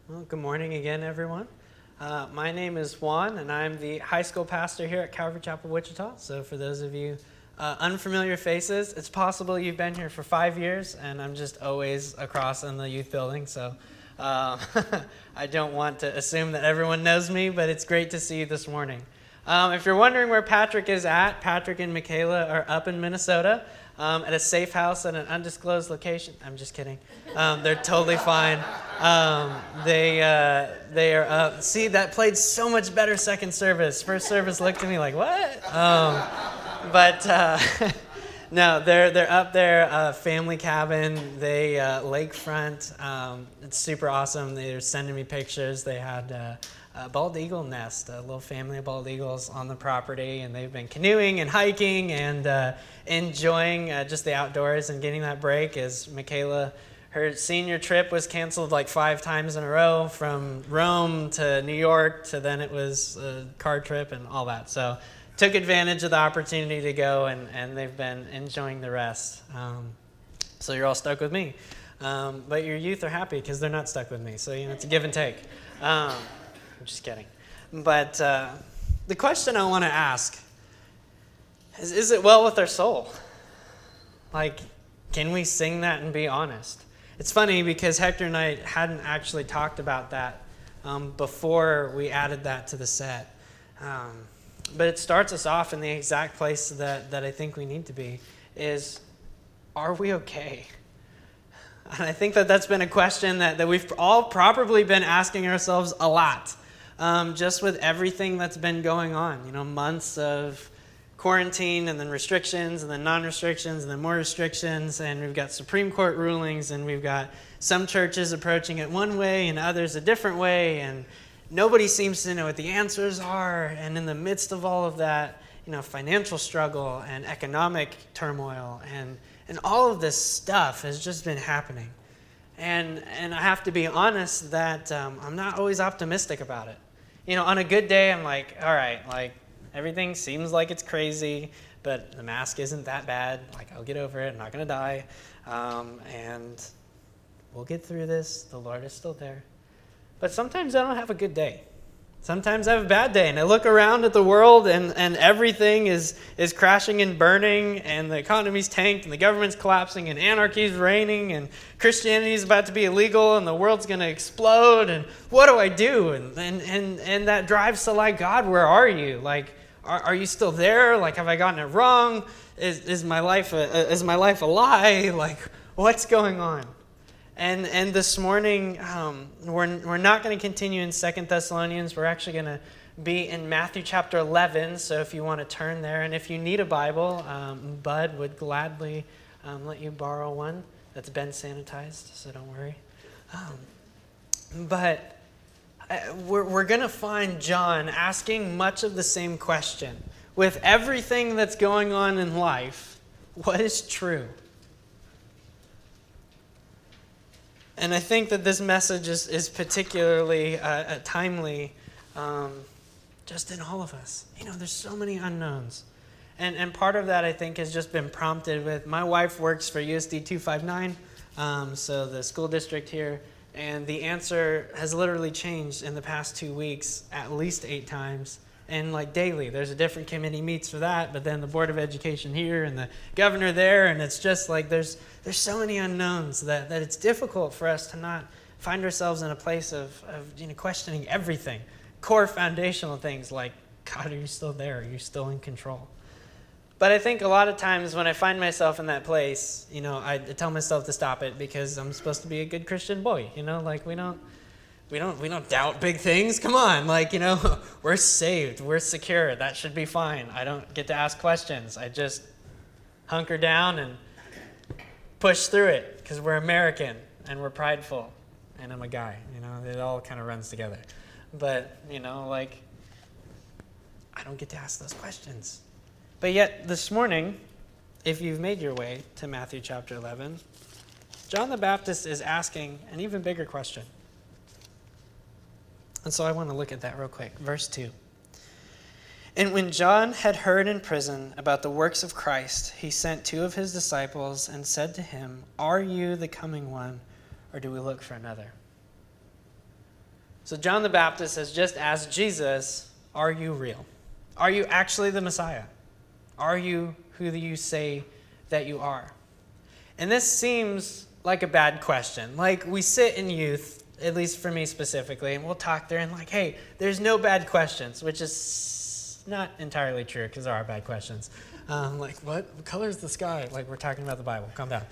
Well, good morning again, everyone. My name is Juan, and I'm the high school pastor here at Calvary Chapel, Wichita. So for those of you unfamiliar faces, it's possible you've been here for 5 years, and I'm just always across in the youth building. So I don't want to assume that everyone knows me, but it's great to see you this morning. If you're wondering where Patrick is at, Patrick and Michaela are up in Minnesota at a safe house at an undisclosed location. I'm just kidding. They're totally fine. They are up. See, that played so much better second service. First service looked at me like, what? No, they're up there, family cabin. They lakefront. It's super awesome. They're sending me pictures. They had a bald eagle nest, a little family of bald eagles on the property, and they've been canoeing and hiking and enjoying just the outdoors and getting that break. As Michaela, her senior trip was canceled like 5 times in a row, from Rome to New York to then it was a car trip and all that. So took advantage of the opportunity to go, and they've been enjoying the rest. So you're all stuck with me. But your youth are happy because they're not stuck with me. So, it's a give and take. I'm just kidding. But the question I want to ask is it well with our soul? Like, can we sing that and be honest? It's funny because Hector and I hadn't actually talked about that before we added that to the set. But it starts us off in the exact place that I think we need to be, is, are we okay? And I think that's been a question that we've all probably been asking ourselves a lot, just with everything that's been going on. Months of quarantine and then restrictions and then non-restrictions and then more restrictions, and we've got Supreme Court rulings, and we've got some churches approaching it one way and others a different way, and nobody seems to know what the answers are. And in the midst of all of that, financial struggle and economic turmoil and all of this stuff has just been happening. And I have to be honest that I'm not always optimistic about it. On a good day, I'm like, all right, like, everything seems like it's crazy, but the mask isn't that bad. Like, I'll get over it. I'm not going to die. And we'll get through this. The Lord is still there. But sometimes I don't have a good day. Sometimes I have a bad day, and I look around at the world, and everything is crashing and burning, and the economy's tanked, and the government's collapsing, and anarchy's reigning, and Christianity is about to be illegal, and the world's going to explode, and what do I do? And that drives to, like, God, where are you? Like, are you still there? Like, have I gotten it wrong? Is my life a lie? Like, what's going on? And this morning, we're not going to continue in 2 Thessalonians. We're actually going to be in Matthew chapter 11, so if you want to turn there. And if you need a Bible, Bud would gladly let you borrow one that's been sanitized, so don't worry. But we're going to find John asking much of the same question. With everything that's going on in life, what is true? And I think that this message is particularly timely just in all of us. There's so many unknowns. And part of that, I think, has just been prompted with, my wife works for USD 259, so the school district here, and the answer has literally changed in the past 2 weeks at least 8 times. And like daily, there's a different committee meets for that, but then the Board of Education here and the governor there, and it's just like there's so many unknowns that it's difficult for us to not find ourselves in a place of questioning everything. Core foundational things like, God, are you still there? Are you still in control? But I think a lot of times when I find myself in that place, I tell myself to stop it because I'm supposed to be a good Christian boy. Like we don't doubt big things. Come on, we're saved, we're secure. That should be fine. I don't get to ask questions. I just hunker down and push through it because we're American and we're prideful, and I'm a guy. It all kind of runs together. But I don't get to ask those questions. But yet this morning, if you've made your way to Matthew chapter 11, John the Baptist is asking an even bigger question. And so I want to look at that real quick. Verse 2. And when John had heard in prison about the works of Christ, he sent 2 of his disciples and said to him, "Are you the coming one, or do we look for another?" So John the Baptist has just asked Jesus, are you real? Are you actually the Messiah? Are you who you say that you are? And this seems like a bad question. Like, we sit in youth, at least for me specifically, and we'll talk there and like, hey, there's no bad questions, which is not entirely true because there are bad questions. Like, what color is the sky? Like, we're talking about the Bible. Calm down.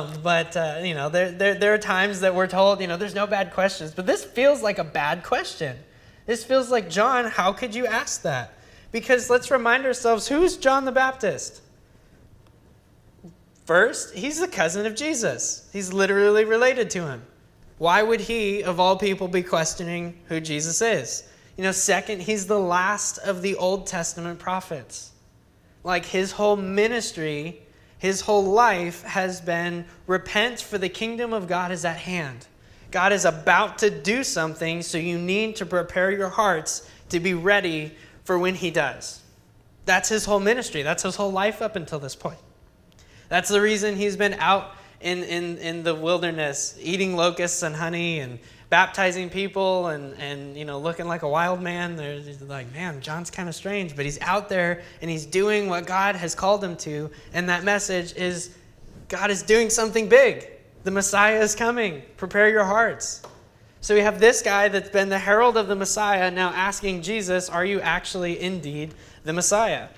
There are times that we're told, there's no bad questions. But this feels like a bad question. This feels like, John, how could you ask that? Because let's remind ourselves, who's John the Baptist? First, he's the cousin of Jesus. He's literally related to him. Why would he, of all people, be questioning who Jesus is? Second, he's the last of the Old Testament prophets. Like, his whole ministry, his whole life has been repent, for the kingdom of God is at hand. God is about to do something, so you need to prepare your hearts to be ready for when he does. That's his whole ministry. That's his whole life up until this point. That's the reason he's been out in the wilderness, eating locusts and honey and baptizing people and looking like a wild man. They're like, man, John's kind of strange, but he's out there and he's doing what God has called him to. And that message is, God is doing something big. The Messiah is coming. Prepare your hearts. So we have this guy that's been the herald of the Messiah now asking Jesus, are you actually indeed the Messiah?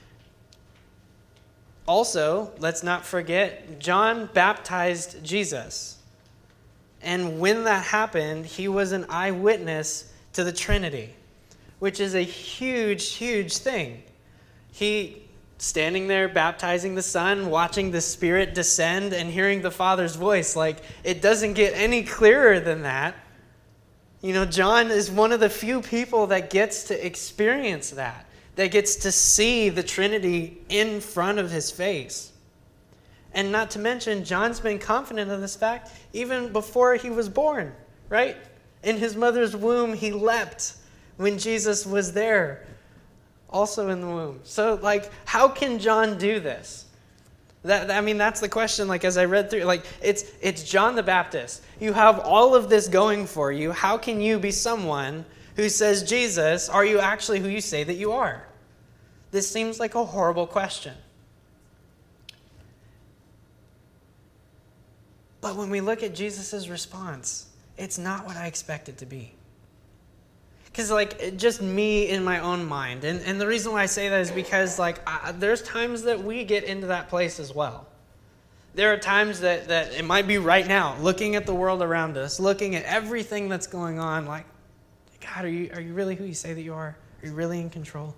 Also, let's not forget, John baptized Jesus. And when that happened, he was an eyewitness to the Trinity, which is a huge, huge thing. He, standing there baptizing the Son, watching the Spirit descend and hearing the Father's voice, like, it doesn't get any clearer than that. John is one of the few people that gets to experience that gets to see the Trinity in front of his face. And not to mention, John's been confident of this fact even before he was born, right? In his mother's womb, he leapt when Jesus was there, also in the womb. So, how can John do this? That's the question, as I read through, it's John the Baptist. You have all of this going for you. How can you be someone who says, Jesus, are you actually who you say that you are? This seems like a horrible question. But when we look at Jesus' response, it's not what I expect it to be. Because, just me in my own mind. And the reason why I say that is because, there's times that we get into that place as well. There are times that it might be right now, looking at the world around us, looking at everything that's going on, God, are you really who you say that you are? Are you really in control?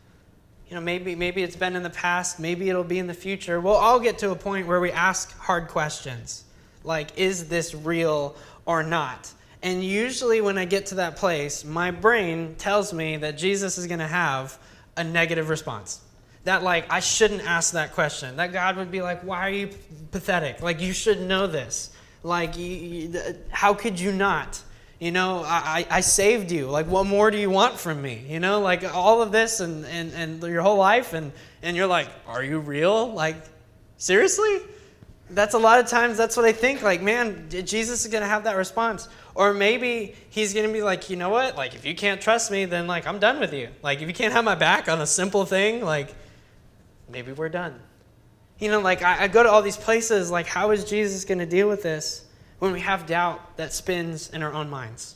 Maybe it's been in the past. Maybe it'll be in the future. We'll all get to a point where we ask hard questions. Is this real or not? And usually when I get to that place, my brain tells me that Jesus is going to have a negative response. That, I shouldn't ask that question. That God would be like, why are you pathetic? You should know this. How could you not? I saved you. What more do you want from me? All of this and your whole life. And you're like, are you real? Seriously? That's a lot of times, that's what I think. Man, Jesus is going to have that response. Or maybe he's going to be like, you know what? If you can't trust me, then I'm done with you. If you can't have my back on a simple thing, maybe we're done. I go to all these places, how is Jesus going to deal with this when we have doubt that spins in our own minds?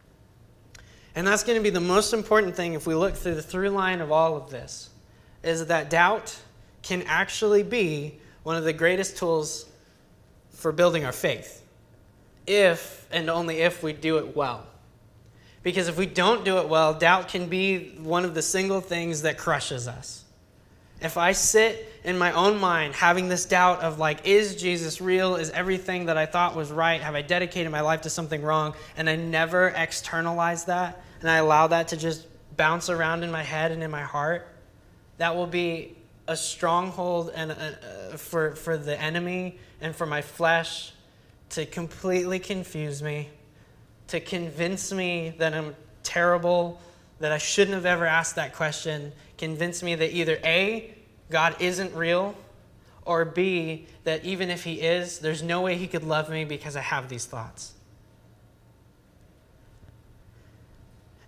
And that's going to be the most important thing if we look through the through line of all of this, is that doubt can actually be one of the greatest tools for building our faith, if and only if we do it well. Because if we don't do it well, doubt can be one of the single things that crushes us. If I sit in my own mind having this doubt of is Jesus real? Is everything that I thought was right? Have I dedicated my life to something wrong? And I never externalize that, and I allow that to just bounce around in my head and in my heart, that will be a stronghold and for the enemy and for my flesh to completely confuse me, to convince me that I'm terrible, that I shouldn't have ever asked that question, convince me that either A, God isn't real, or B, that even if he is, there's no way he could love me because I have these thoughts.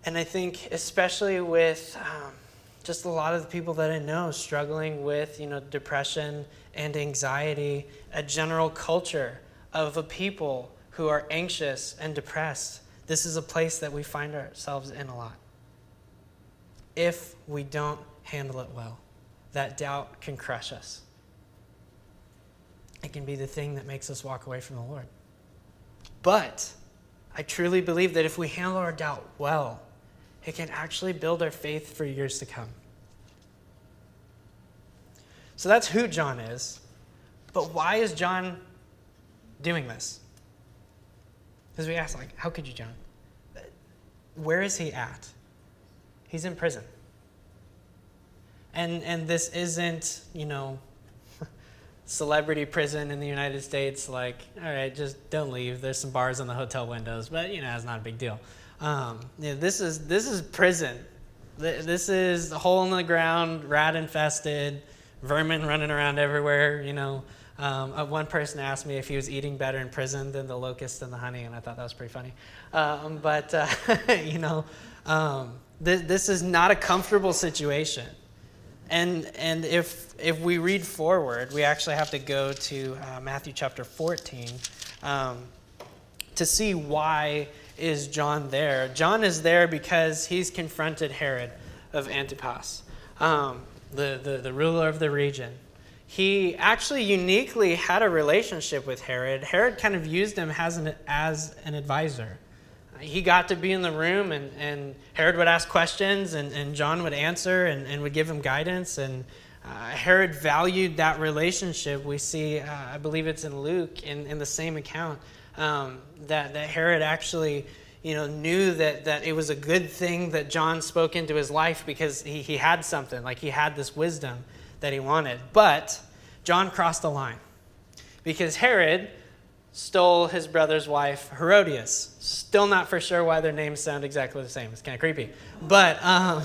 And I think especially with just a lot of the people that I know struggling with, depression and anxiety, a general culture of a people who are anxious and depressed, this is a place that we find ourselves in a lot. If we don't handle it well, that doubt can crush us. It can be the thing that makes us walk away from the Lord. But I truly believe that if we handle our doubt well, it can actually build our faith for years to come. So that's who John is. But why is John doing this? Because we ask, how could you, John? Where is he at? He's in prison. And this isn't, celebrity prison in the United States, all right, just don't leave. There's some bars on the hotel windows, but, it's not a big deal. This is prison. This is a hole in the ground, rat infested, vermin running around everywhere, One person asked me if he was eating better in prison than the locust and the honey, and I thought that was pretty funny. This is not a comfortable situation. And if we read forward, we actually have to go to Matthew chapter 14 to see why is John there. John is there because he's confronted Herod of Antipas, the ruler of the region. He actually uniquely had a relationship with Herod. Herod kind of used him as an advisor. He got to be in the room, and Herod would ask questions, and John would answer and would give him guidance. And Herod valued that relationship. We see, I believe it's in Luke, in the same account, that Herod actually knew that it was a good thing that John spoke into his life because he had something, he had this wisdom that he wanted. But John crossed the line because Herod stole his brother's wife, Herodias. Still not for sure why their names sound exactly the same. It's kind of creepy. But,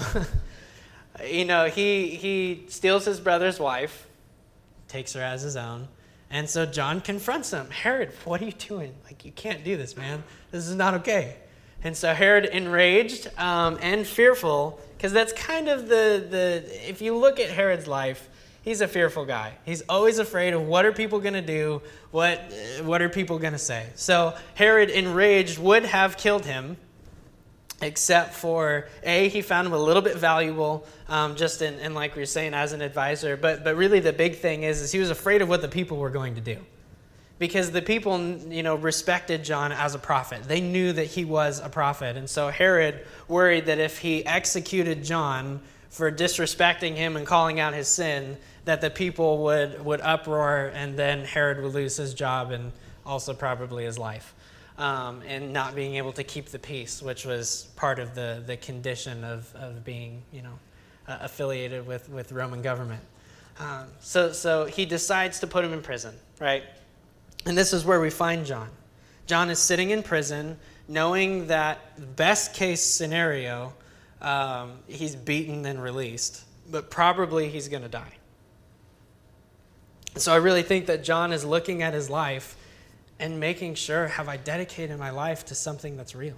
he steals his brother's wife, takes her as his own. And so John confronts him. Herod, what are you doing? You can't do this, man. This is not okay. And so Herod, enraged and fearful, because that's kind of if you look at Herod's life, he's a fearful guy. He's always afraid of what are people going to do, what are people going to say. So Herod, enraged, would have killed him, except for, he found him a little bit valuable, just in like we were saying, as an advisor. But really the big thing is he was afraid of what the people were going to do. Because the people, respected John as a prophet. They knew that he was a prophet. And so Herod worried that if he executed John for disrespecting him and calling out his sin, that the people would uproar, and then Herod would lose his job and also probably his life, and not being able to keep the peace, which was part of the condition of being, affiliated with Roman government. So he decides to put him in prison, right? And this is where we find John. John is sitting in prison, knowing that best case scenario, he's beaten and released, but probably he's going to die. So I really think that John is looking at his life and making sure, have I dedicated my life to something that's real?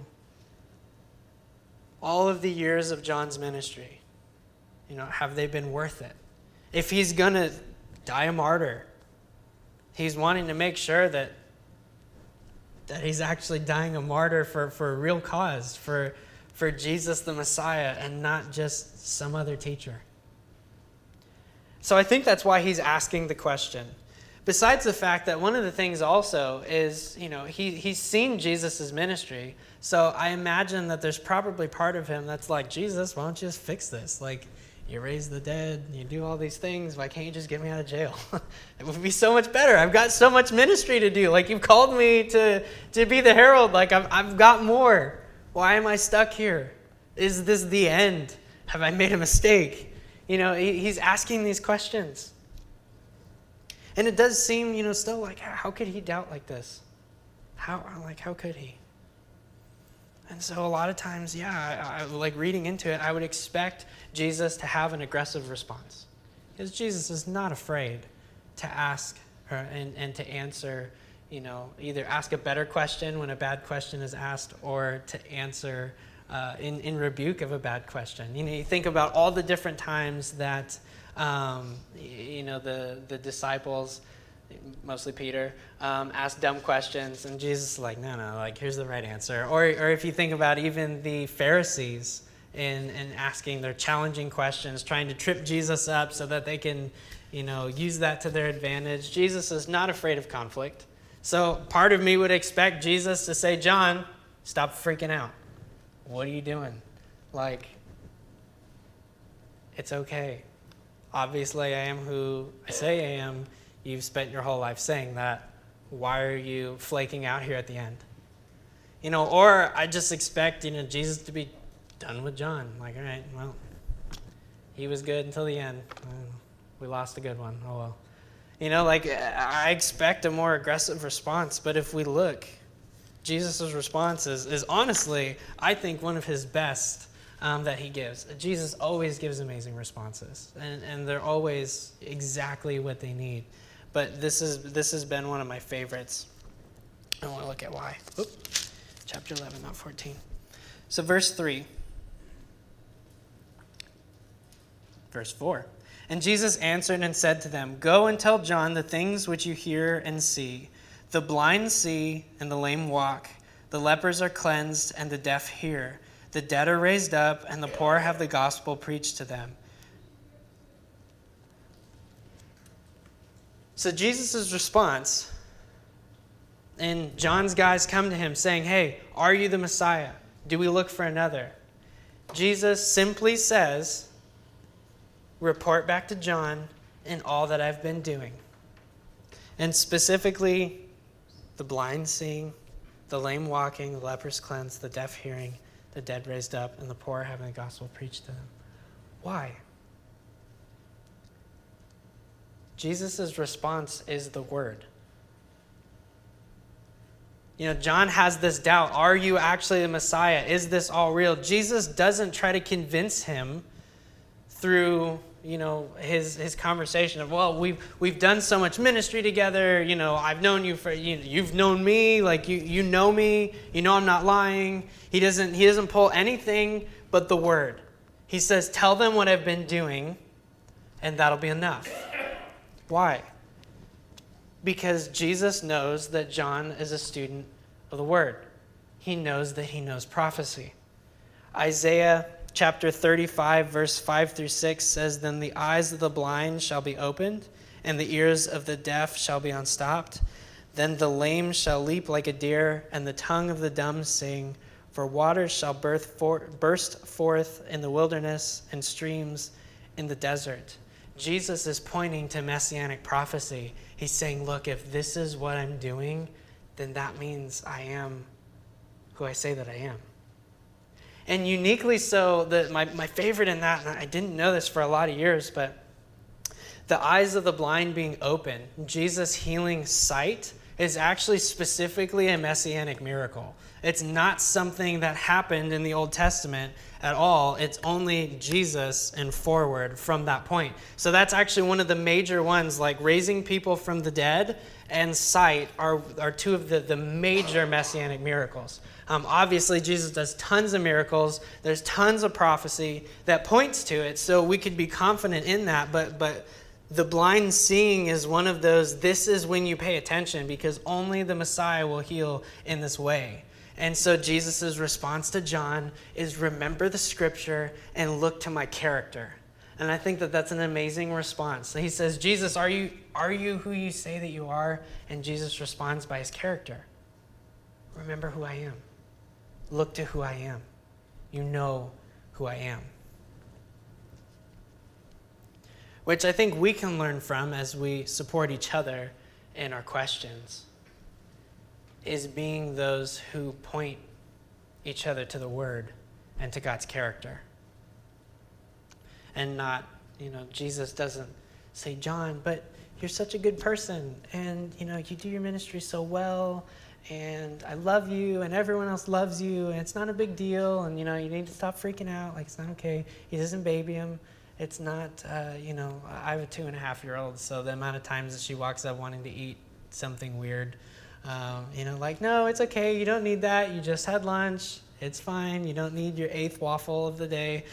All of the years of John's ministry, have they been worth it? If he's going to die a martyr, he's wanting to make sure that he's actually dying a martyr for a real cause, for Jesus the Messiah, and not just some other teacher. So I think that's why he's asking the question. Besides the fact that one of the things also is, he's seen Jesus' ministry, so I imagine that there's probably part of him that's like, Jesus, why don't you just fix this? You raise the dead, you do all these things, why can't you just get me out of jail? It would be so much better. I've got so much ministry to do. You've called me to be the herald. I've got more. Why am I stuck here? Is this the end? Have I made a mistake? He's asking these questions. And it does seem, still how could he doubt like this? How could he? And so a lot of times, I reading into it, I would expect Jesus to have an aggressive response. Because Jesus is not afraid to ask and to answer, either ask a better question when a bad question is asked, or to answer in rebuke of a bad question. You think about all the different times that the disciples, mostly Peter, asked dumb questions, and Jesus is like, no, like here's the right answer. Or if you think about even the Pharisees in asking their challenging questions, trying to trip Jesus up so that they can, use that to their advantage. Jesus is not afraid of conflict. So part of me would expect Jesus to say, John, stop freaking out. What are you doing? Like, it's okay. Obviously, I am who I say I am. You've spent your whole life saying that. Why are you flaking out here at the end? Or I just expect, Jesus to be done with John. Like, all right, well, he was good until the end. We lost a good one. Oh, well. I expect a more aggressive response. But if we look, Jesus' response is honestly, I think, one of his best that he gives. Jesus always gives amazing responses. And they're always exactly what they need. But this has been one of my favorites. I want to look at why. Chapter 11, not 14. So verse 3. Verse 4. And Jesus answered and said to them, Go and tell John the things which you hear and see. The blind see and the lame walk. The lepers are cleansed and the deaf hear. The dead are raised up and the poor have the gospel preached to them. So Jesus' response, and John's guys come to him saying, hey, are you the Messiah? Do we look for another? Jesus simply says, report back to John in all that I've been doing. And specifically, the blind seeing, the lame walking, the lepers cleansed, the deaf hearing, the dead raised up, and the poor having the gospel preached to them. Why? Jesus' response is the word. John has this doubt. Are you actually the Messiah? Is this all real? Jesus doesn't try to convince him through, his conversation of, well, we've done so much ministry together. I've known you for, you've known me, like you know me. I'm not lying. He doesn't pull anything but the word. He says, tell them what I've been doing, and that'll be enough. Why? Because Jesus knows that John is a student of the Word. He knows that he knows prophecy. Isaiah chapter 35, verse 5 through 6 says, Then the eyes of the blind shall be opened, and the ears of the deaf shall be unstopped. Then the lame shall leap like a deer, and the tongue of the dumb sing. For waters shall burst forth in the wilderness, and streams in the desert. Jesus is pointing to messianic prophecy. He's saying, look, if this is what I'm doing, then that means I am who I say that I am. And uniquely so, my favorite in that, and I didn't know this for a lot of years, but the eyes of the blind being open, Jesus healing sight, is actually specifically a messianic miracle. It's not something that happened in the Old Testament at all. It's only Jesus and forward from that point. So that's actually one of the major ones, like raising people from the dead and sight are two of the major messianic miracles. Obviously, Jesus does tons of miracles. There's tons of prophecy that points to it, so we could be confident in that, but the blind seeing is one of those, this is when you pay attention, because only the Messiah will heal in this way. And so Jesus' response to John is remember the scripture and look to my character. And I think that that's an amazing response. So he says, Jesus, are you who you say that you are? And Jesus responds by his character. Remember who I am. Look to who I am. You know who I am. Which I think we can learn from as we support each other in our questions, is being those who point each other to the Word and to God's character. And not, Jesus doesn't say, John, but you're such a good person, and, you do your ministry so well, and I love you, and everyone else loves you, and it's not a big deal, and, you need to stop freaking out, like, it's not okay. He doesn't baby him. It's not, I have a 2.5-year-old, so the amount of times that she walks up wanting to eat something weird, no, it's okay. You don't need that. You just had lunch. It's fine. You don't need your 8th waffle of the day.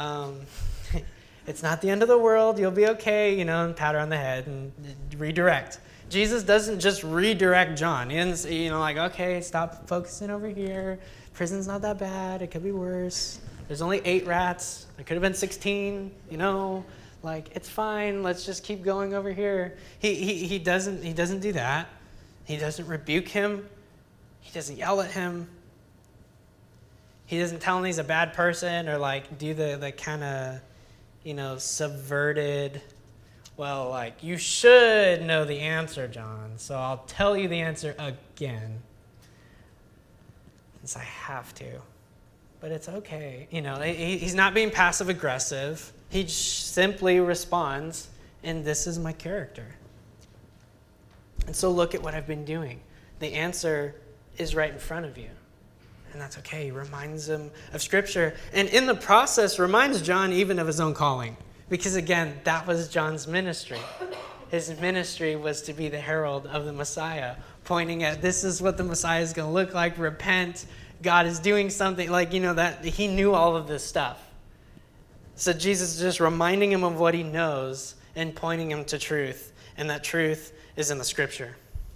It's not the end of the world. You'll be okay, and pat her on the head and redirect. Jesus doesn't just redirect John. He doesn't, okay, stop focusing over here. Prison's not that bad. It could be worse. There's only 8 rats. There could have been 16, it's fine. Let's just keep going over here. He doesn't do that. He doesn't rebuke him. He doesn't yell at him. He doesn't tell him he's a bad person or do the kind of subverted, you should know the answer, John, so I'll tell you the answer again. Since I have to. But it's okay. He's not being passive aggressive. He simply responds, and this is my character. And so look at what I've been doing. The answer is right in front of you. And that's okay. He reminds him of Scripture. And in the process, reminds John even of his own calling. Because again, that was John's ministry. His ministry was to be the herald of the Messiah, pointing at this is what the Messiah is going to look like. Repent. God is doing something. That he knew all of this stuff. So Jesus is just reminding him of what he knows and pointing him to truth. And that truth is in the Scripture.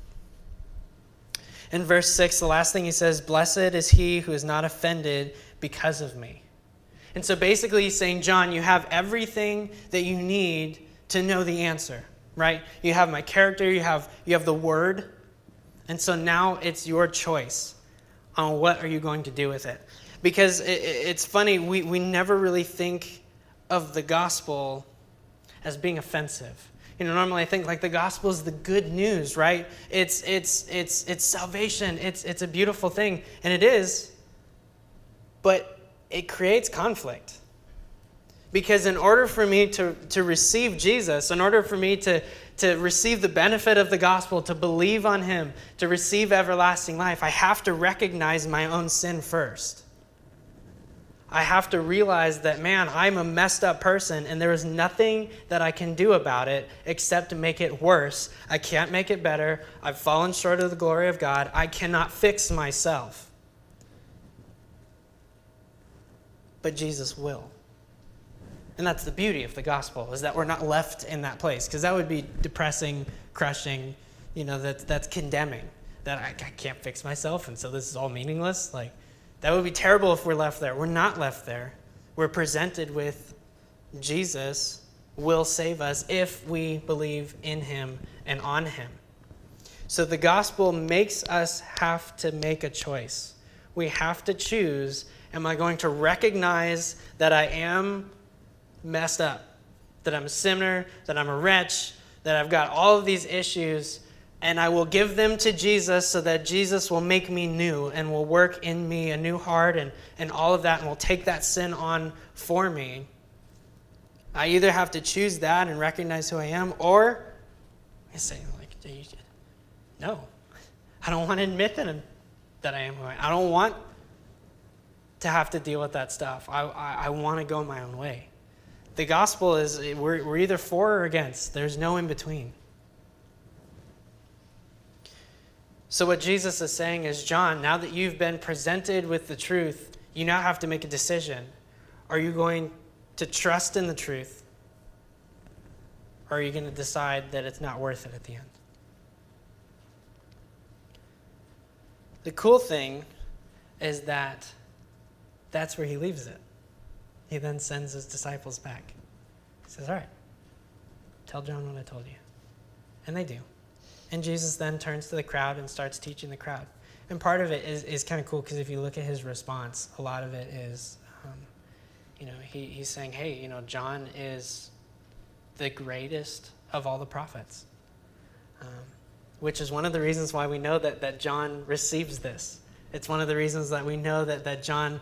In verse 6, the last thing he says, blessed is he who is not offended because of me. And so basically he's saying, John, you have everything that you need to know the answer, right? You have my character, you have the word. And so now it's your choice on what are you going to do with it. Because it's funny, we never really think of the gospel as being offensive. Normally I think the gospel is the good news, right? It's salvation. It's a beautiful thing, and it is. But it creates conflict. Because in order for me to receive Jesus, in order for me to receive the benefit of the gospel, to believe on him, to receive everlasting life, I have to recognize my own sin first. I have to realize that, man, I'm a messed up person and there is nothing that I can do about it except to make it worse. I can't make it better. I've fallen short of the glory of God. I cannot fix myself. But Jesus will. And that's the beauty of the gospel, is that we're not left in that place. Because that would be depressing, crushing, that's condemning. That I can't fix myself and so this is all meaningless. That would be terrible if we're left there. We're not left there. We're presented with Jesus will save us if we believe in him and on him. So the gospel makes us have to make a choice. We have to choose, am I going to recognize that I am messed up, that I'm a sinner, that I'm a wretch, that I've got all of these issues, and I will give them to Jesus so that Jesus will make me new and will work in me a new heart and all of that and will take that sin on for me. I either have to choose that and recognize who I am, or I say, no, I don't want to admit that I am who I am. I don't want to have to deal with that stuff. I want to go my own way. The gospel is we're either for or against. There's no in between. So what Jesus is saying is, John, now that you've been presented with the truth, you now have to make a decision. Are you going to trust in the truth? Or are you going to decide that it's not worth it at the end? The cool thing is that that's where he leaves it. He then sends his disciples back. He says, all right, tell John what I told you. And they do. And Jesus then turns to the crowd and starts teaching the crowd. And part of it is kind of cool because if you look at his response, a lot of it is, he's saying, hey, John is the greatest of all the prophets. Which is one of the reasons why we know that John receives this. It's one of the reasons that we know that John,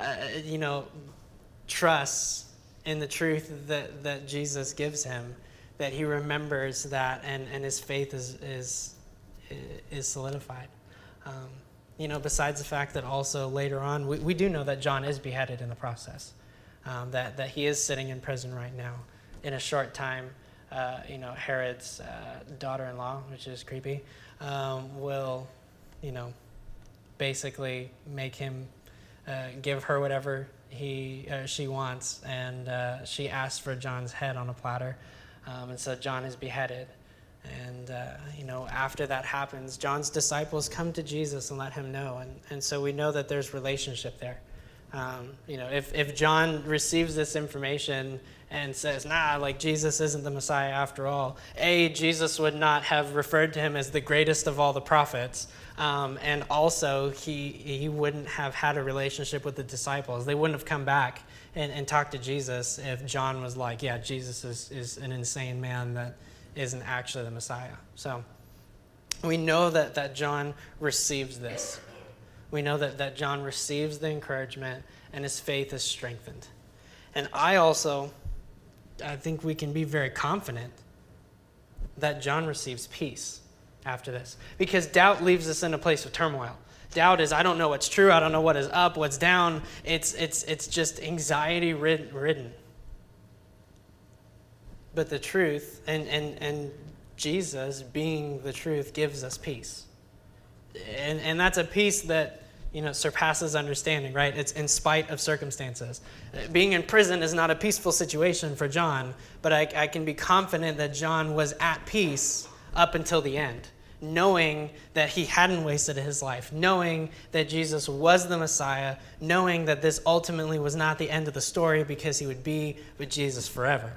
trusts in the truth that Jesus gives him, that he remembers that and his faith is solidified. Besides the fact that also later on, we do know that John is beheaded in the process, that he is sitting in prison right now. In a short time, Herod's daughter-in-law, which is creepy, will, basically make him give her whatever she wants, and she asks for John's head on a platter, and so John is beheaded. And after that happens, John's disciples come to Jesus and let him know, and so we know that there's relationship there. If John receives this information and says, Jesus isn't the Messiah after all, Jesus would not have referred to him as the greatest of all the prophets, and also he wouldn't have had a relationship with the disciples. They wouldn't have come back and talked to Jesus if John was like, Jesus is an insane man that isn't actually the Messiah. So we know that John receives this. We know that John receives the encouragement and his faith is strengthened. And I think we can be very confident that John receives peace after this. Because doubt leaves us in a place of turmoil. Doubt is, I don't know what's true, I don't know what is up, what's down. It's just anxiety ridden. But the truth, and Jesus being the truth, gives us peace. And that's a peace that surpasses understanding, right? It's in spite of circumstances. Being in prison is not a peaceful situation for John, but I can be confident that John was at peace up until the end, knowing that he hadn't wasted his life, knowing that Jesus was the Messiah, knowing that this ultimately was not the end of the story because he would be with Jesus forever.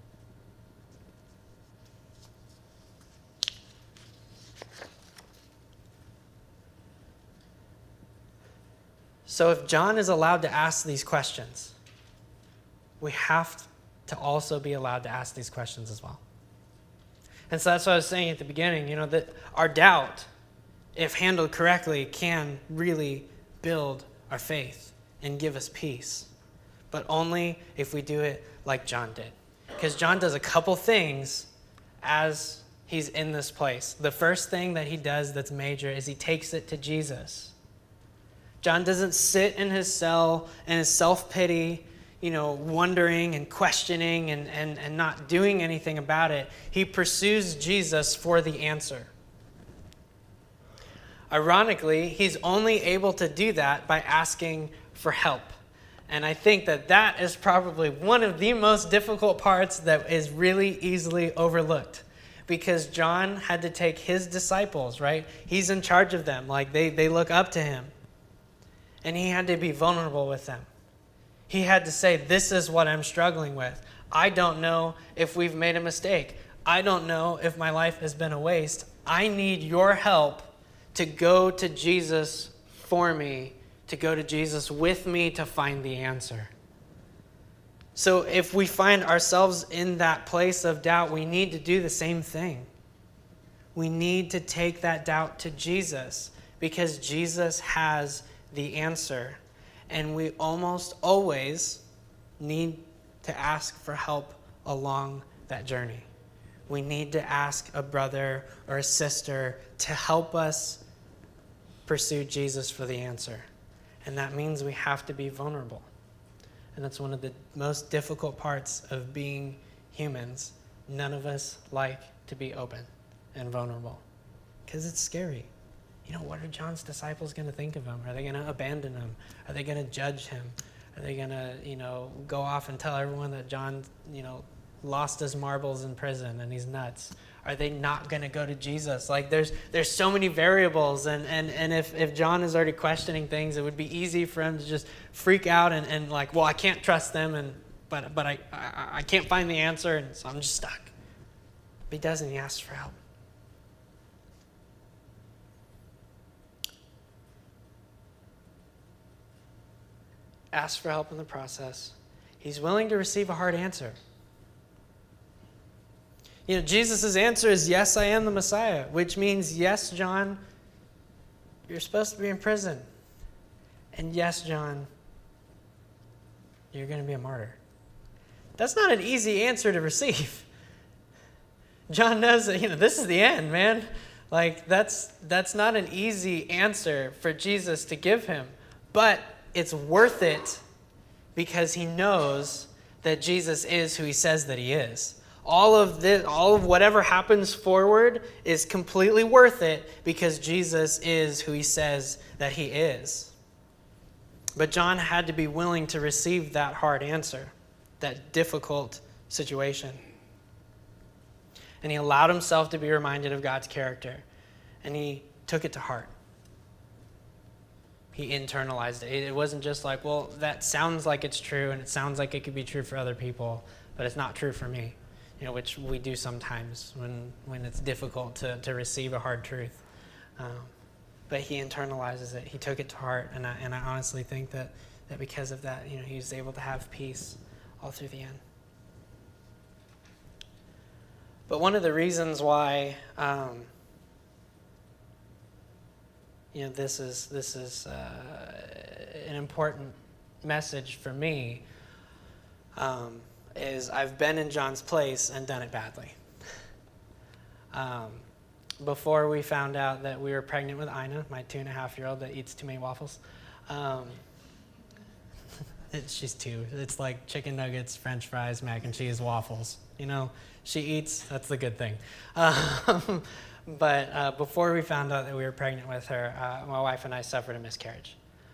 So if John is allowed to ask these questions, we have to also be allowed to ask these questions as well. And so that's what I was saying at the beginning, that our doubt, if handled correctly, can really build our faith and give us peace. But only if we do it like John did. Because John does a couple things as he's in this place. The first thing that he does that's major is he takes it to Jesus. John doesn't sit in his cell in his self-pity, wondering and questioning and not doing anything about it. He pursues Jesus for the answer. Ironically, he's only able to do that by asking for help. And I think that is probably one of the most difficult parts that is really easily overlooked. Because John had to take his disciples, right? He's in charge of them. Like they look up to him. And he had to be vulnerable with them. He had to say, this is what I'm struggling with. I don't know if we've made a mistake. I don't know if my life has been a waste. I need your help to go to Jesus for me, to go to Jesus with me to find the answer. So if we find ourselves in that place of doubt, we need to do the same thing. We need to take that doubt to Jesus because Jesus has the answer. And we almost always need to ask for help along that journey. We need to ask a brother or a sister to help us pursue Jesus for the answer. And that means we have to be vulnerable. And that's one of the most difficult parts of being humans. None of us like to be open and vulnerable because it's scary. What are John's disciples going to think of him? Are they going to abandon him? Are they going to judge him? Are they going to, go off and tell everyone that John, lost his marbles in prison and he's nuts? Are they not going to go to Jesus? Like there's so many variables, and if John is already questioning things, it would be easy for him to just freak out and like, well, I can't trust them, but I can't find the answer, and so I'm just stuck. But he doesn't. He asks for help. Ask for help in the process. He's willing to receive a hard answer. Jesus' answer is, yes, I am the Messiah, which means, yes, John, you're supposed to be in prison. And yes, John, you're going to be a martyr. That's not an easy answer to receive. John knows that, this is the end, man. Like, that's not an easy answer for Jesus to give him. But it's worth it because he knows that Jesus is who he says that he is. All of whatever happens forward is completely worth it because Jesus is who he says that he is. But John had to be willing to receive that hard answer, that difficult situation. And he allowed himself to be reminded of God's character, and he took it to heart. He internalized it. It wasn't just like, well, that sounds like it's true, and it sounds like it could be true for other people, but it's not true for me, which we do sometimes when it's difficult to receive a hard truth. But he internalizes it. He took it to heart, and I honestly think that because of that, he was able to have peace all through the end. But one of the reasons why this is an important message for me is I've been in John's place and done it badly. Before we found out that we were pregnant with Ina, my 2.5-year-old that eats too many waffles. She's 2. It's like chicken nuggets, French fries, mac and cheese, waffles. She eats. That's the good thing. But before we found out that we were pregnant with her, my wife and I suffered a miscarriage.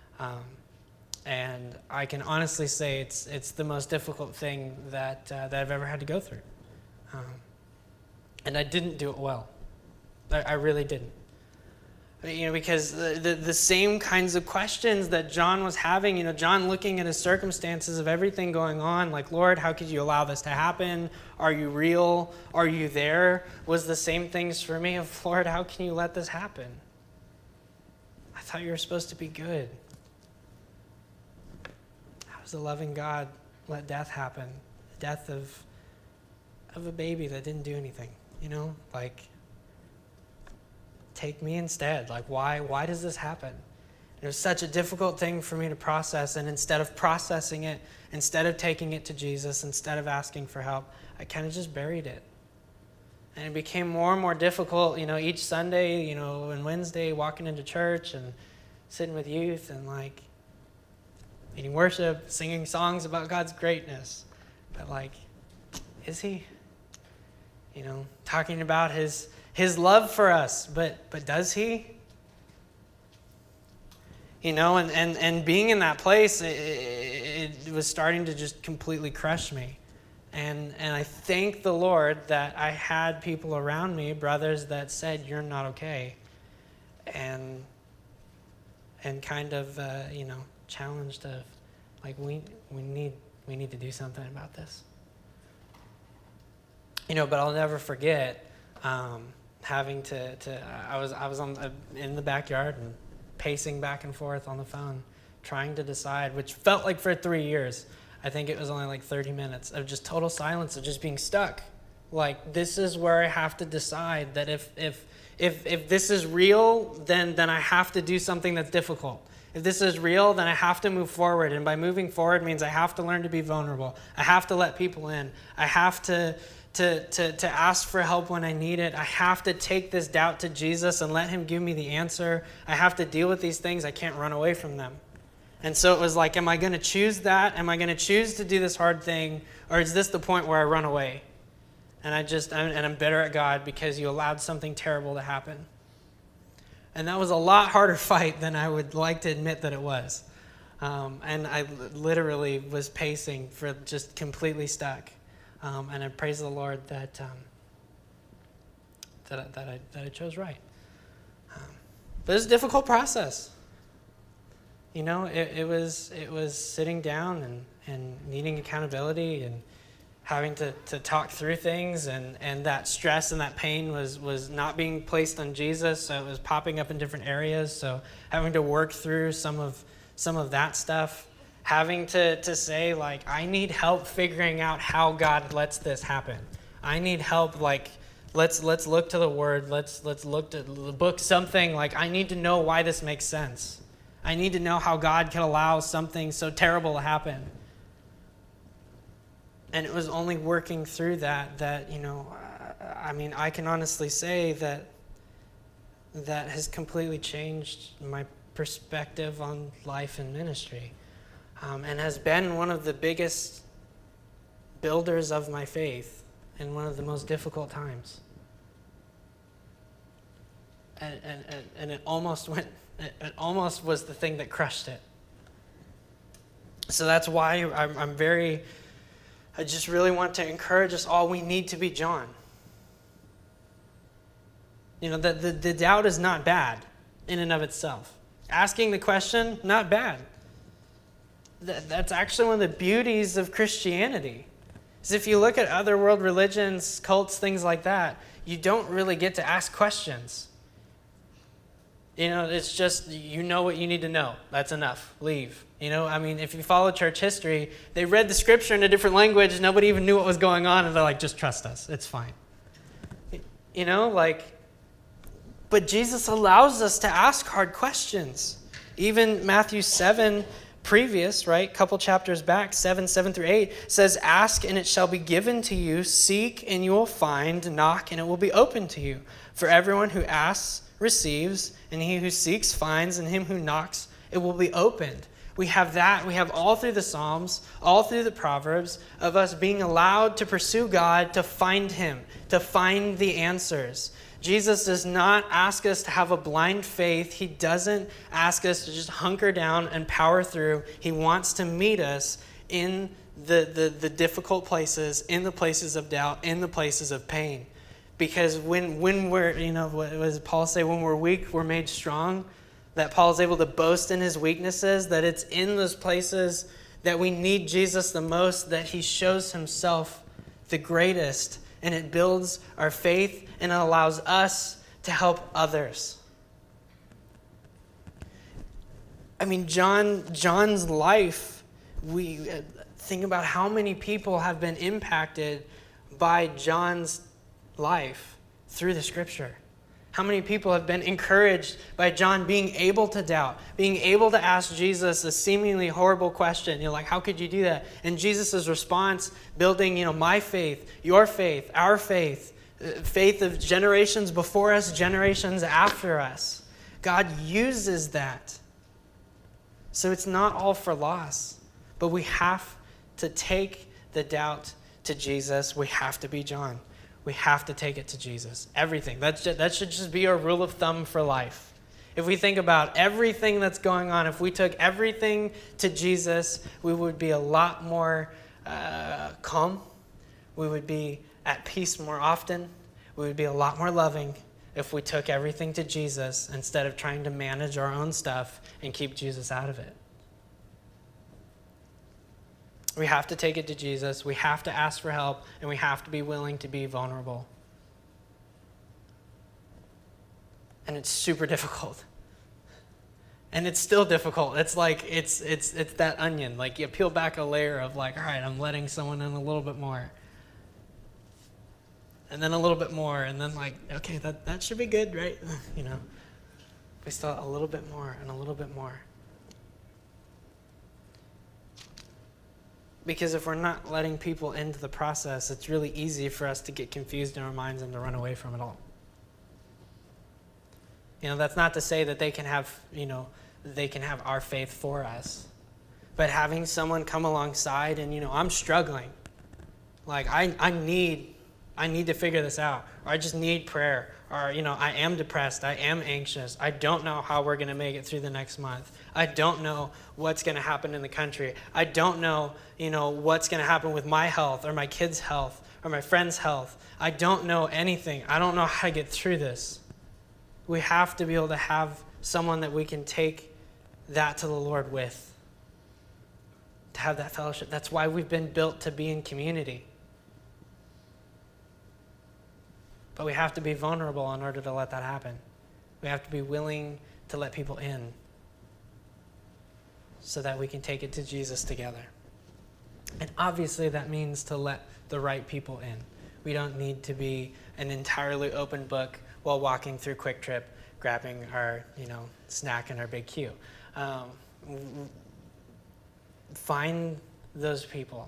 And I can honestly say it's the most difficult thing that I've ever had to go through. And I didn't do it well. I really didn't. Because the same kinds of questions that John was having, John looking at his circumstances of everything going on, like, Lord, how could you allow this to happen? Are you real? Are you there? Was the same things for me of, Lord, how can you let this happen? I thought you were supposed to be good. How does a loving God let death happen? The death of a baby that didn't do anything, take me instead. Like, why does this happen? It was such a difficult thing for me to process, and instead of processing it, instead of taking it to Jesus, instead of asking for help, I kind of just buried it. And it became more and more difficult, each Sunday, and Wednesday, walking into church and sitting with youth and leading worship, singing songs about God's greatness. But is he? Talking about his love for us, but does he? And being in that place, it was starting to just completely crush me. And I thank the Lord that I had people around me, brothers, that said, you're not okay. And kind of, challenged of, we need to do something about this. But I'll never forget having to I was in the backyard and pacing back and forth on the phone, trying to decide, which felt like for 3 years. I think it was only 30 minutes of just total silence, of just being stuck. This is where I have to decide that if this is real, then I have to do something that's difficult. If this is real, then I have to move forward. And by moving forward means I have to learn to be vulnerable. I have to let people in. I have to ask for help when I need it. I have to take this doubt to Jesus and let him give me the answer. I have to deal with these things. I can't run away from them. And so it was am I going to choose that? Am I going to choose to do this hard thing? Or is this the point where I run away? And I'm bitter at God because you allowed something terrible to happen. And that was a lot harder fight than I would like to admit that it was. And I literally was pacing for just completely stuck. And I praise the Lord that I chose right. But it was a difficult process. It was sitting down and needing accountability and having to talk through things, and that stress and that pain was not being placed on Jesus, so it was popping up in different areas. So having to work through some of that stuff. Having to say, I need help figuring out how God lets this happen. I need help, let's look to the Word, let's look to the book, something, I need to know why this makes sense. I need to know how God can allow something so terrible to happen. And it was only working through that I can honestly say that has completely changed my perspective on life and ministry. And has been one of the biggest builders of my faith in one of the most difficult times. And it almost was the thing that crushed it. So that's why I just really want to encourage us all. We need to be John. The doubt is not bad in and of itself. Asking the question, not bad. That's actually one of the beauties of Christianity. Is if you look at other world religions, cults, things like that, you don't really get to ask questions. It's just, what you need to know. That's enough. Leave. If you follow church history, they read the scripture in a different language. Nobody even knew what was going on. And they're like, just trust us. It's fine. But Jesus allows us to ask hard questions. Even Matthew 7 previous, right, couple chapters back, 7:7-8, says, ask and it shall be given to you, seek and you will find, knock and it will be opened to you. For everyone who asks receives, and he who seeks finds, and him who knocks it will be opened. We have that. We have all through the Psalms, all through the Proverbs, of us being allowed to pursue God, to find him, to find the answers. Jesus does not ask us to have a blind faith. He doesn't ask us to just hunker down and power through. He wants to meet us in the difficult places, in the places of doubt, in the places of pain. Because when we're, what does Paul say? When we're weak, we're made strong. That Paul's able to boast in his weaknesses, that it's in those places that we need Jesus the most, that he shows himself the greatest. And it builds our faith and it allows us to help others. John's life, we think about how many people have been impacted by John's life through the scripture. How many people have been encouraged by John being able to doubt, being able to ask Jesus a seemingly horrible question. How could you do that? And Jesus' response, building, my faith, your faith, our faith, faith of generations before us, generations after us. God uses that. So it's not all for loss, but we have to take the doubt to Jesus. We have to be John. We have to take it to Jesus. Everything. That should just be our rule of thumb for life. If we think about everything that's going on, if we took everything to Jesus, we would be a lot more calm. We would be at peace more often. We would be a lot more loving if we took everything to Jesus instead of trying to manage our own stuff and keep Jesus out of it. We have to take it to Jesus. We have to ask for help, and we have to be willing to be vulnerable. And it's super difficult. And it's still difficult. It's like it's that onion. Like you peel back a layer of all right, I'm letting someone in a little bit more. And then a little bit more, and then okay, that should be good, right? We still a little bit more and a little bit more. Because if we're not letting people into the process, it's really easy for us to get confused in our minds and to run away from it all. That's not to say that they can have our faith for us. But having someone come alongside and, I'm struggling. I need to figure this out. Or I just need prayer. Or, I am depressed. I am anxious. I don't know how we're going to make it through the next month. I don't know what's going to happen in the country. I don't know, what's going to happen with my health or my kids' health or my friend's health. I don't know anything. I don't know how to get through this. We have to be able to have someone that we can take that to the Lord with. To have that fellowship. That's why we've been built to be in community. But we have to be vulnerable in order to let that happen. We have to be willing to let people in so that we can take it to Jesus together. And obviously that means to let the right people in. We don't need to be an entirely open book while walking through Quick Trip, grabbing our, snack in our big queue. Find those people,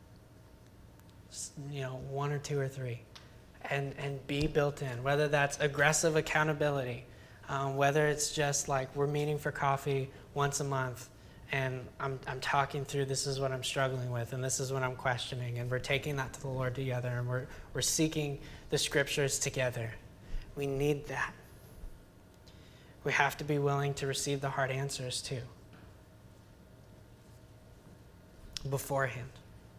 one or two or three. And be built in, whether that's aggressive accountability, whether it's just we're meeting for coffee once a month and I'm talking through this is what I'm struggling with and this is what I'm questioning, and we're taking that to the Lord together, and we're seeking the scriptures together. We need that. We have to be willing to receive the hard answers too. beforehand.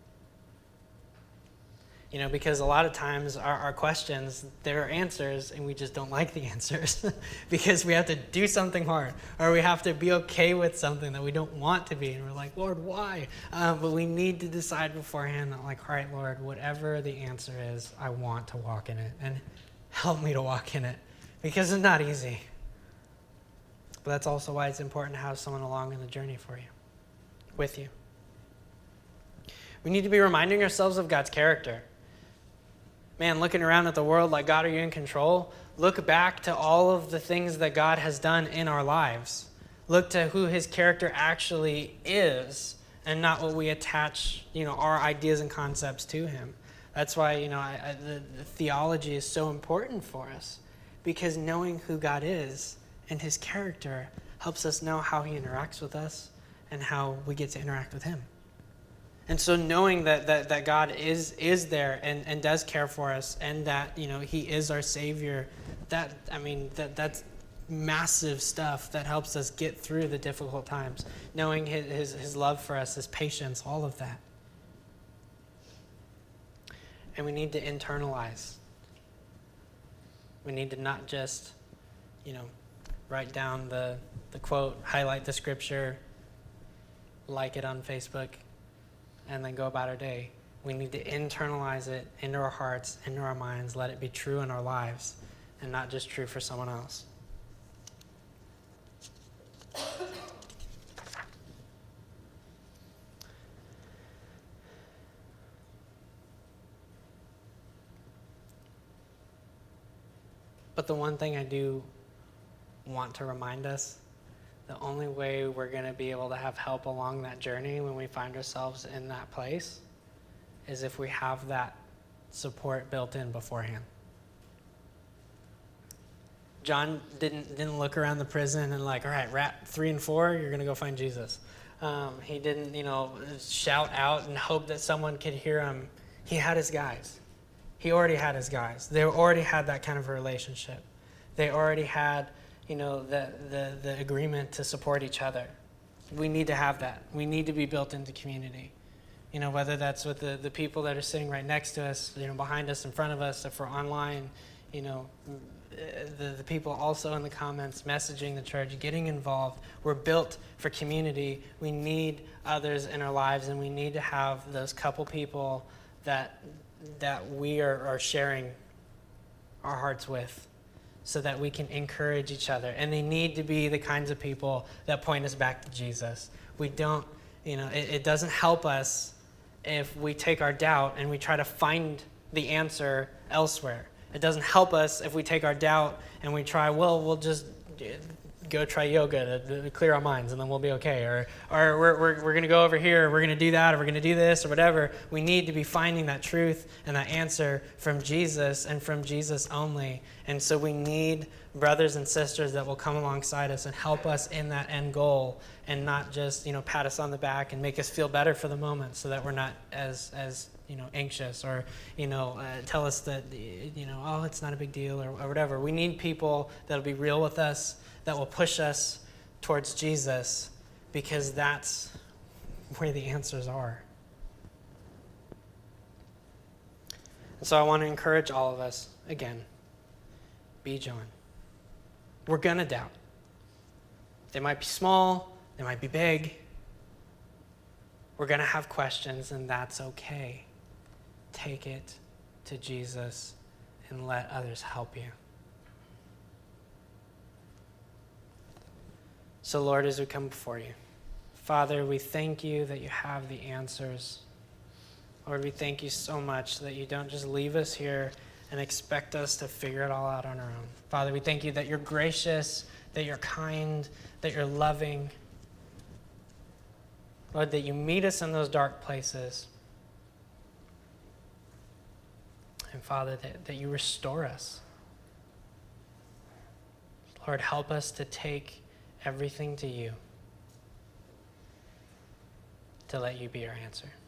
Because a lot of times our questions, there are answers, and we just don't like the answers because we have to do something hard, or we have to be okay with something that we don't want to be. And we're like, Lord, why? But we need to decide beforehand that, like, all right, Lord, whatever the answer is, I want to walk in it, and help me to walk in it, because it's not easy. But that's also why it's important to have someone along in the journey for you, with you. We need to be reminding ourselves of God's character. Man, looking around at the world like, God, are you in control? Look back to all of the things that God has done in our lives. Look to who his character actually is, and not what we attach, our ideas and concepts to him. That's why, the theology is so important for us, because knowing who God is and his character helps us know how he interacts with us and how we get to interact with him. And so knowing that God is there and does care for us, and that, he is our Savior, that's massive stuff that helps us get through the difficult times. Knowing his love for us, his patience, all of that. And we need to internalize. We need to not just, write down the quote, highlight the scripture, like it on Facebook, and then go about our day. We need to internalize it into our hearts, into our minds, let it be true in our lives, and not just true for someone else. But the one thing I do want to remind us, the only way we're going to be able to have help along that journey when we find ourselves in that place is if we have that support built in beforehand. John didn't look around the prison and like, all right, rat 3 and 4, you're going to go find Jesus. He didn't, shout out and hope that someone could hear him. He had his guys. He already had his guys. They already had that kind of a relationship. They already had, the agreement to support each other. We need to have that. We need to be built into community. Whether that's with the people that are sitting right next to us, behind us, in front of us, if we're online, the people also in the comments, messaging the church, getting involved. We're built for community. We need others in our lives, and we need to have those couple people that we are sharing our hearts with, so that we can encourage each other. And they need to be the kinds of people that point us back to Jesus. We don't, it doesn't help us if we take our doubt and we try to find the answer elsewhere. It doesn't help us if we take our doubt and we try, we'll just go try yoga to clear our minds, and then we'll be okay. Or we're going to go over here, we're going to do that, or we're going to do this, or whatever. We need to be finding that truth and that answer from Jesus, and from Jesus only. And so we need brothers and sisters that will come alongside us and help us in that end goal, and not just, pat us on the back and make us feel better for the moment, so that we're not as anxious, or, tell us that, oh, it's not a big deal, or whatever. We need people that'll be real with us, that will push us towards Jesus, because that's where the answers are. And so I want to encourage all of us, again, be John. We're going to doubt. They might be small, they might be big. We're going to have questions, and that's okay. Take it to Jesus and let others help you. So, Lord, as we come before you, Father, we thank you that you have the answers. Lord, we thank you so much that you don't just leave us here and expect us to figure it all out on our own. Father, we thank you that you're gracious, that you're kind, that you're loving. Lord, that you meet us in those dark places. And Father, that you restore us. Lord, help us to take everything to you, to let you be our answer.